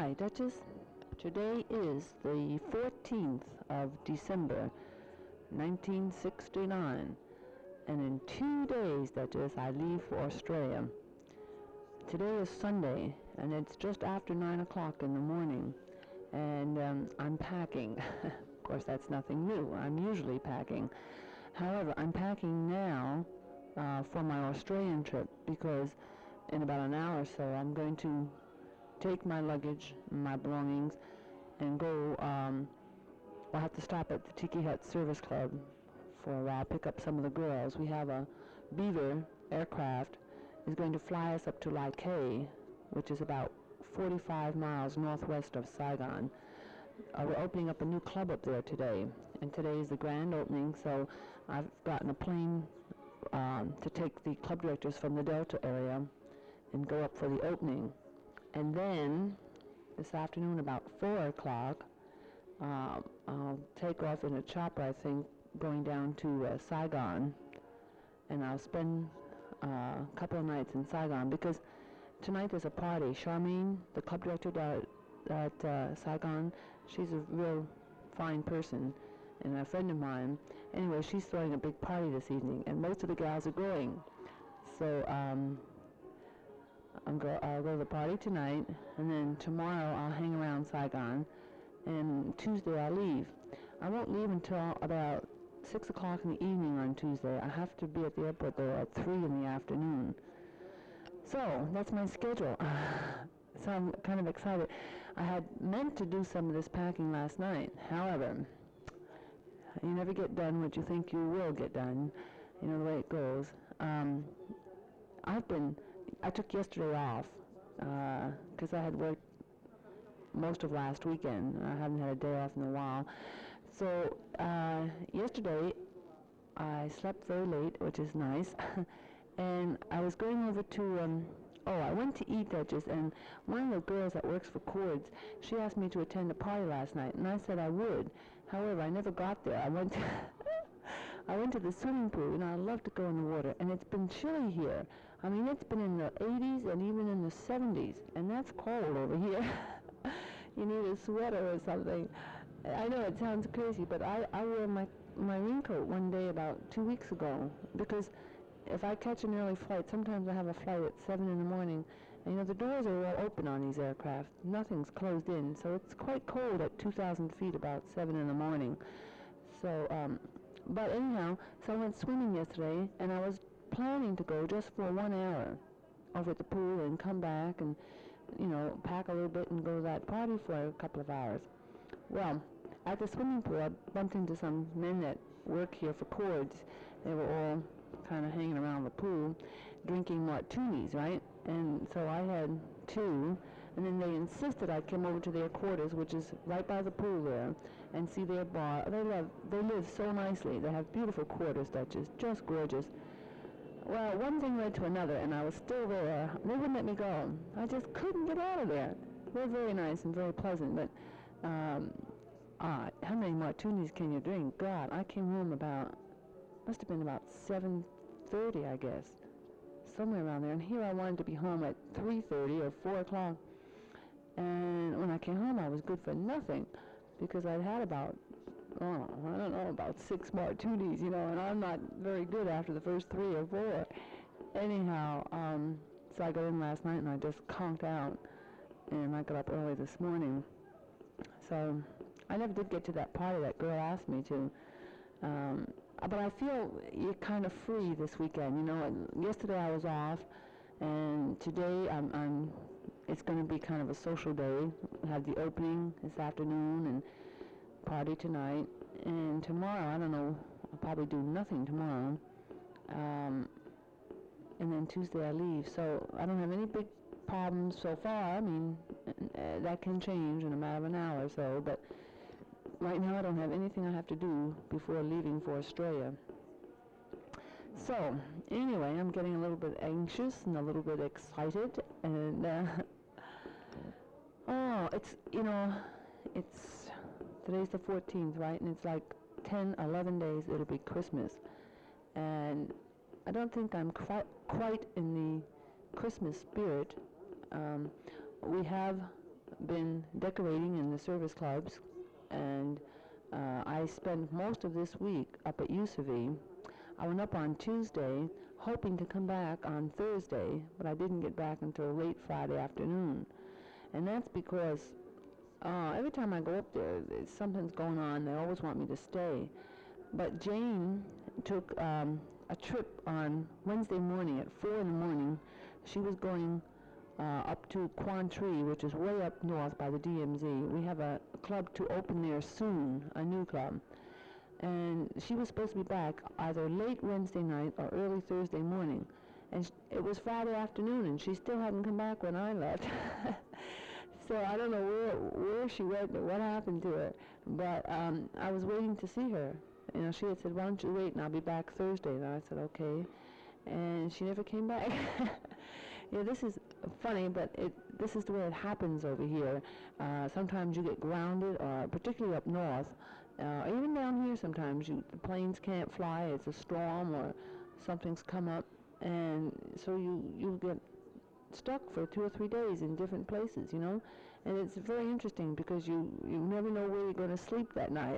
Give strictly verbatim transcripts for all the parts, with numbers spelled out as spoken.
Hi, Duchess. Today is the fourteenth of December, nineteen sixty-nine, and in two days, Duchess, I leave for Australia. Today is Sunday, and it's just after nine o'clock in the morning, and um, I'm packing. Of course, that's nothing new. I'm usually packing. However, I'm packing now uh, for my Australian trip because in about an hour or so, I'm going to take my luggage, my belongings, and go. Um, I'll have to stop at the Tiki Hut Service Club for a while, pick up some of the girls. We have a Beaver aircraft is going to fly us up to Lai Khe, which is about forty-five miles northwest of Saigon. Uh, we're opening up a new club up there today, and today is the grand opening, so I've gotten a plane um, to take the club directors from the Delta area and go up for the opening. And then, this afternoon about four o'clock, uh, I'll take off in a chopper, I think, going down to uh, Saigon, and I'll spend uh, a couple of nights in Saigon, because tonight there's a party. Charmaine, the club director down at uh, Saigon, she's a real fine person, and a friend of mine. Anyway, she's throwing a big party this evening, and most of the gals are going. So, um... I'm go, I'll go to the party tonight, and then tomorrow I'll hang around Saigon, and Tuesday I'll leave. I won't leave until about six o'clock in the evening on Tuesday. I have to be at the airport, though, at three in the afternoon. So, that's my schedule. So I'm kind of excited. I had meant to do some of this packing last night. However, you never get done what you think you will get done. You know the way it goes. Um, I've been... I took yesterday off because uh, I had worked most of last weekend. I haven't had a day off in a while. So uh, yesterday I slept very late, which is nice. And I was going over to, um, oh, I went to eat, Duchess, and one of the girls that works for Chords, she asked me to attend a party last night, and I said I would. However, I never got there. I went to I went to the swimming pool, and I love to go in the water, and it's been chilly here. I mean, it's been in the eighties and even in the seventies, and that's cold over here. You need a sweater or something. I know it sounds crazy, but I, I wore my, my raincoat one day about two weeks ago, because if I catch an early flight, sometimes I have a flight at seven in the morning, and you know, the doors are all open on these aircraft. Nothing's closed in, so it's quite cold at two thousand feet about seven in the morning. So, um... But anyhow, so I went swimming yesterday, and I was planning to go just for one hour over at the pool and come back and, you know, pack a little bit and go to that party for a couple of hours. Well, at the swimming pool, I bumped into some men that work here for Chords. They were all kind of hanging around the pool, drinking martinis, right? And so I had two, and then they insisted I come over to their quarters, which is right by the pool there, and see their bar. They live, they live so nicely. They have beautiful quarters, Duchess, just gorgeous. Well, one thing led to another, and I was still there. They wouldn't let me go. I just couldn't get out of there. They're very nice and very pleasant, but um, uh, how many martinis can you drink? God, I came home about, must have been about seven thirty, I guess, somewhere around there. And here I wanted to be home at three thirty or four o'clock. And when I came home, I was good for nothing, because I'd had about, oh, I don't know, about six martinis, you know, and I'm not very good after the first three or four. Anyhow, um, so I got in last night and I just conked out, and I got up early this morning. So I never did get to that party that girl asked me to. Um, but I feel you're kind of free this weekend, you know. Yesterday I was off, and today I'm, I'm it's going to be kind of a social day. We have the opening this afternoon and party tonight, and tomorrow, I don't know, I'll probably do nothing tomorrow, um, and then Tuesday I leave. So I don't have any big problems so far. I mean, uh, that can change in a matter of an hour or so, but right now I don't have anything I have to do before leaving for Australia. So, anyway, I'm getting a little bit anxious and a little bit excited, and, uh, oh, it's, you know, it's, today's the fourteenth, right, and it's like ten, eleven days, it'll be Christmas, and I don't think I'm quite, quite in the Christmas spirit. Um, we have been decorating in the service clubs, and uh, I spent most of this week up at U C V. I went up on Tuesday, hoping to come back on Thursday, but I didn't get back until late Friday afternoon. And that's because uh, every time I go up there, something's going on. They always want me to stay. But Jane took um, a trip on Wednesday morning at four in the morning. She was going uh, up to Quan Tri, which is way up north by the D M Z. We have a club to open there soon, a new club. And she was supposed to be back either late Wednesday night or early Thursday morning. And sh it was Friday afternoon, and she still hadn't come back when I left. So I don't know where where she went or what happened to her. But um, I was waiting to see her. You know, she had said, why don't you wait and I'll be back Thursday. And I said, okay. And she never came back. Yeah, this is funny, but it this is the way it happens over here. Uh, sometimes you get grounded, or particularly up north. Uh, even down here sometimes you, the planes can't fly, it's a storm or something's come up, and so you, you get stuck for two or three days in different places, you know, and it's very interesting because you, you never know where you're going to sleep that night.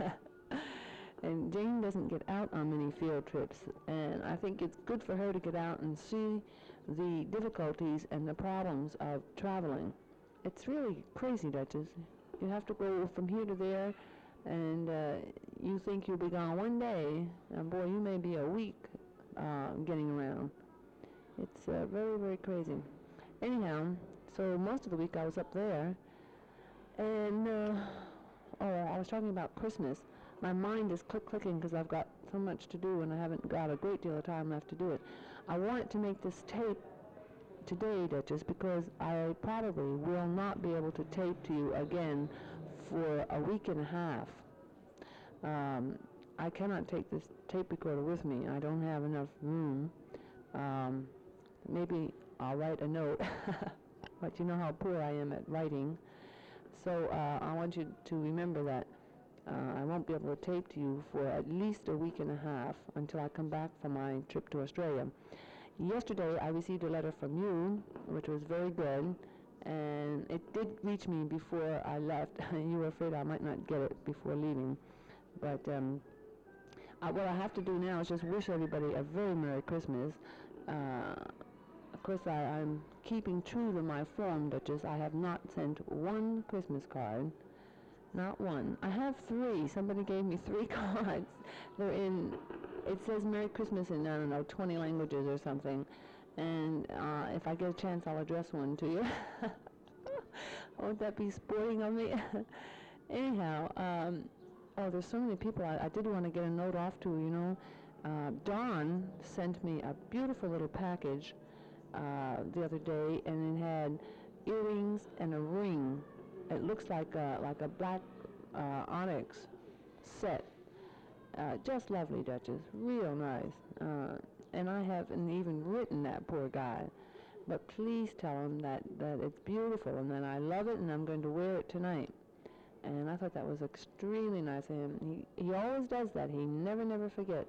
And Jane doesn't get out on many field trips, and I think it's good for her to get out and see the difficulties and the problems of traveling. It's really crazy, Duchess. You have to go from here to there, and uh, you think you'll be gone one day, and boy, you may be a week uh, getting around. It's uh, very, very crazy. Anyhow, so most of the week I was up there, and, uh, oh, I was talking about Christmas. My mind is click-clicking because I've got so much to do, and I haven't got a great deal of time left to do it. I wanted to make this tape today, Duchess, because I probably will not be able to tape to you again for a week and a half. Um, I cannot take this tape recorder with me. I don't have enough room. Um, maybe I'll write a note, but you know how poor I am at writing. So uh, I want you to remember that uh, I won't be able to tape to you for at least a week and a half until I come back from my trip to Australia. Yesterday I received a letter from you, which was very good, and it did reach me before I left. You were afraid I might not get it before leaving. But um, I, what I have to do now is just wish everybody a very Merry Christmas. Uh, of course, I, I'm keeping true to my form, Duchess. I have not sent one Christmas card. Not one. I have three. Somebody gave me three cards. They're in, it says Merry Christmas in, I don't know, twenty languages or something. And uh, if I get a chance, I'll address one to you. Won't that be sporting of me? Anyhow, um, oh, there's so many people I, I did want to get a note off to, you know. Uh, Dawn sent me a beautiful little package uh, the other day, and it had earrings and a ring. It looks like a, like a black uh, onyx set. Uh, just lovely, Duchess. Real nice. Uh, and I haven't even written that poor guy. But please tell him that, that it's beautiful and that I love it and I'm going to wear it tonight. And I thought that was extremely nice of him. He, he always does that. He never, never forgets.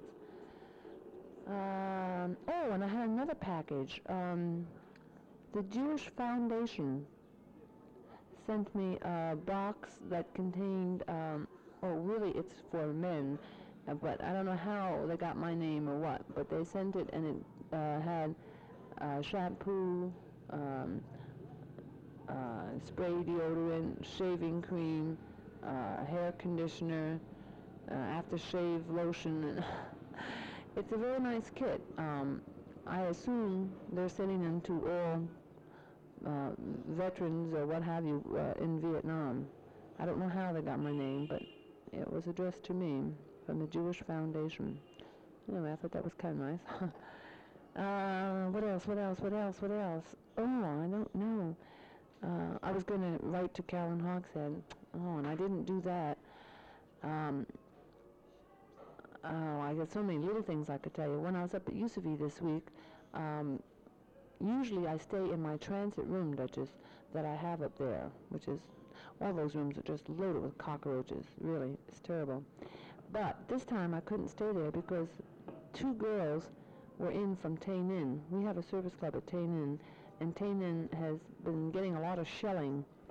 Um, oh, and I had another package. Um, the Jewish Foundation sent me a box that contained, um, oh, really, it's for men, uh, but I don't know how they got my name or what, but they sent it, and it uh, had uh, shampoo, um, uh, spray deodorant, shaving cream, uh, hair conditioner, uh, aftershave lotion, and it's a very nice kit. Um, I assume they're sending them to all Uh, veterans or what have you uh, in Vietnam. I don't know how they got my name, but it was addressed to me from the Jewish Foundation. Anyway, I thought that was kind of nice. uh, what else, what else, what else, what else? Oh, I don't know. Uh, I was going to write to Carolyn Hogshead. Oh, and I didn't do that. Um, oh, I got so many little things I could tell you. When I was up at U C V this week, um, usually I stay in my transit room, Duchess, that I have up there, which is, all those rooms are just loaded with cockroaches. Really, it's terrible. But this time I couldn't stay there because two girls were in from Tay Ninh. We have a service club at Tay Ninh, and Tay Ninh has been getting a lot of shelling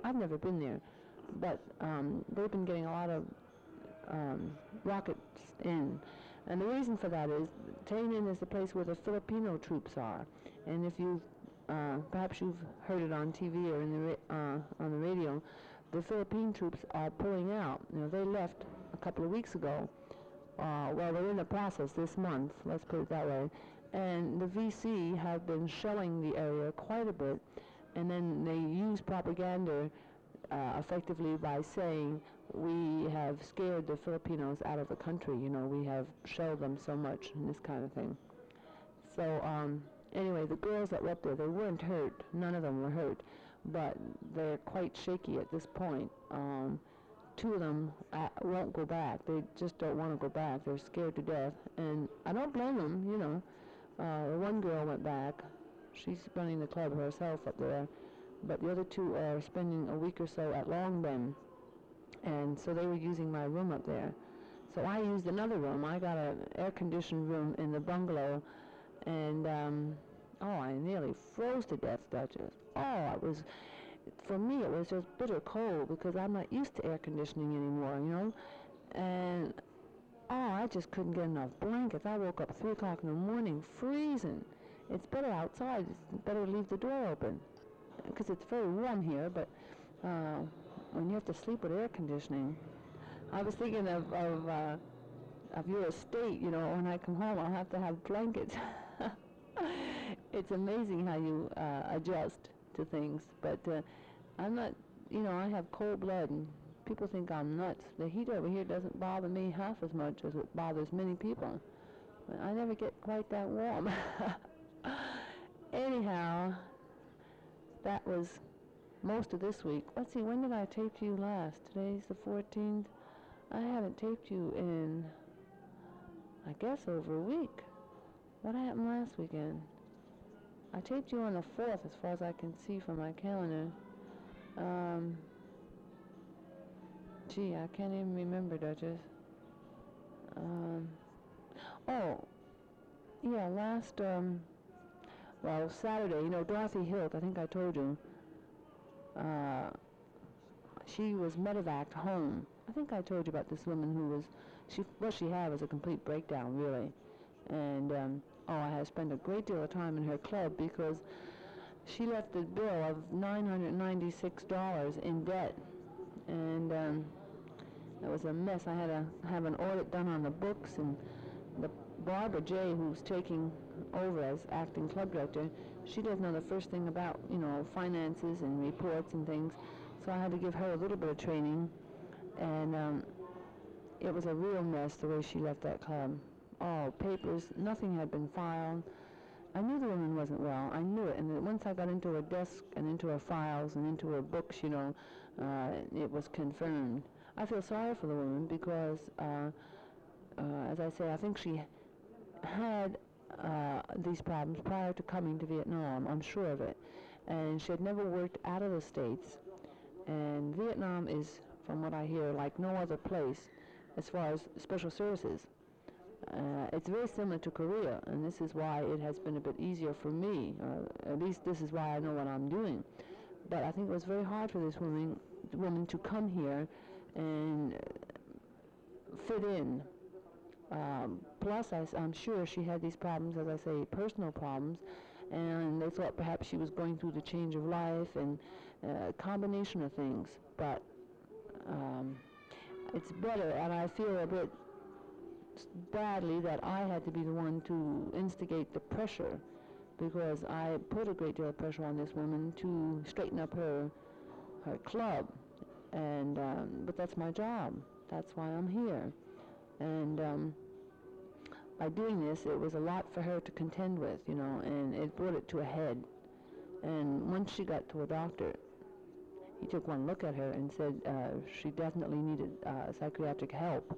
I've never been there, but um, they've been getting a lot of um, rockets in. And the reason for that is Tainan is the place where the Filipino troops are. And if you've, uh, perhaps you've heard it on T V or in the ra- uh, on the radio, the Philippine troops are pulling out. You know, they left a couple of weeks ago. Uh, well, they're in the process this month, let's put it that way. And the V C have been shelling the area quite a bit, and then they use propaganda uh, effectively by saying, we have scared the Filipinos out of the country, you know, we have shelled them so much, and this kind of thing. So, um, anyway, the girls that were up there, they weren't hurt, none of them were hurt, but they're quite shaky at this point. Um, two of them uh, won't go back, they just don't want to go back, they're scared to death, and I don't blame them, you know. Uh, one girl went back, she's running the club herself up there, but the other two are spending a week or so at Long Bend. And so they were using my room up there. So I used another room. I got an air-conditioned room in the bungalow, and, um, oh, I nearly froze to death, Duchess. Oh, it was, for me, it was just bitter cold, because I'm not used to air conditioning anymore, you know? And, oh, I just couldn't get enough blankets. I woke up at three o'clock in the morning, freezing. It's better outside. It's better to leave the door open, because it's very warm here, but, uh, when you have to sleep with air conditioning. I was thinking of of, uh, of your estate, you know, when I come home I'll have to have blankets. It's amazing how you uh, adjust to things, but uh, I'm not, you know, I have cold blood, and people think I'm nuts. The heat over here doesn't bother me half as much as it bothers many people. But I never get quite that warm. Anyhow, that was most of this week. Let's see, when did I tape you last? Today's the fourteenth. I haven't taped you in, I guess, over a week. What happened last weekend? I taped you on the fourth, as far as I can see from my calendar. Um, gee, I can't even remember, Duchess. Um, oh, yeah, last, um, well, Saturday, you know, Dorothy Hilt, I think I told you, Uh, she was medevaced home. I think I told you about this woman who was, she, what she had was a complete breakdown, really. And, um, oh, I had spent a great deal of time in her club, because she left a bill of nine hundred ninety-six dollars in debt. And um, it was a mess. I had to have an audit done on the books, and the Barbara J., who's taking over as acting club director, she doesn't know the first thing about, you know, finances and reports and things, so I had to give her a little bit of training, and um, it was a real mess the way she left that club. Oh, papers, nothing had been filed. I knew the woman wasn't well, I knew it, and then once I got into her desk and into her files and into her books, you know, uh, it was confirmed. I feel sorry for the woman, because, uh, uh, as I say, I think she had Uh, these problems prior to coming to Vietnam, I'm sure of it. And she had never worked out of the States. And Vietnam is, from what I hear, like no other place as far as special services. Uh, it's very similar to Korea, and this is why it has been a bit easier for me. Uh, at least this is why I know what I'm doing. But I think it was very hard for this woman, woman to come here and fit in. Um, plus, I, I'm sure she had these problems, as I say, personal problems, and they thought perhaps she was going through the change of life and a combination of things. But um, it's better, and I feel a bit badly that I had to be the one to instigate the pressure, because I put a great deal of pressure on this woman to straighten up her her club, and um, but that's my job. That's why I'm here. And um, by doing this, it was a lot for her to contend with, you know, and it brought it to a head. And once she got to a doctor, he took one look at her and said uh, she definitely needed uh, psychiatric help.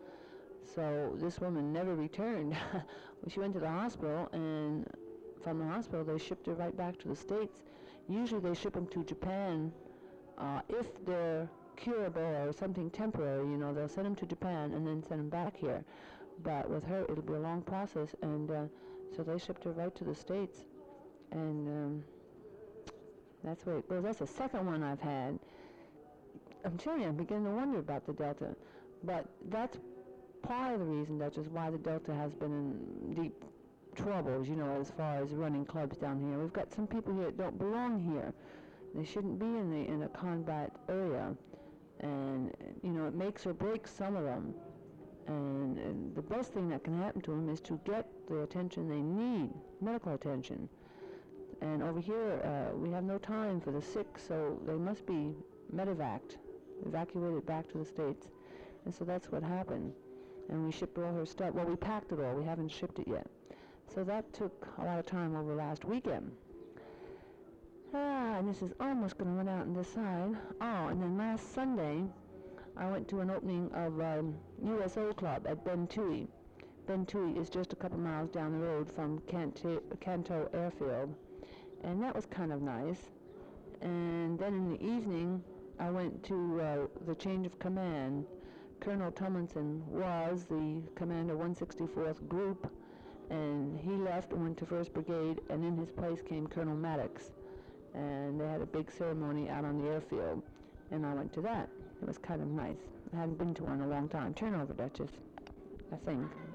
So this woman never returned. She went to the hospital, and from the hospital they shipped her right back to the States. Usually they ship them to Japan uh, if they're curable or something temporary, you know, they'll send them to Japan and then send them back here. But with her, it'll be a long process, and uh, so they shipped her right to the States. And um, That's where it goes. That's the second one I've had. I'm telling you, I'm beginning to wonder about the Delta. But that's part of the reason, Duchess, why the Delta has been in deep troubles, you know, as far as running clubs down here. We've got some people here that don't belong here. They shouldn't be in the in a combat area. And, you know, it makes or breaks some of them. And, and the best thing that can happen to them is to get the attention they need, medical attention. And over here, uh, we have no time for the sick, so they must be medevaced, evacuated back to the States. And so that's what happened. And we shipped all her stuff. Well, we packed it all. We haven't shipped it yet. So that took a lot of time over last weekend. Ah, and this is almost going to run out on this side. Oh, and then last Sunday, I went to an opening of um, U S O Club at Ben Tui. Ben Tui is just a couple miles down the road from Canto, Canto Airfield. And that was kind of nice. And then in the evening, I went to uh, the change of command. Colonel Tomlinson was the commander one sixty-fourth Group, and he left and went to first Brigade, and in his place came Colonel Maddox. And they had a big ceremony out on the airfield, and I went to that. It was kind of nice. I hadn't been to one in a long time. Turn over, Duchess, I think.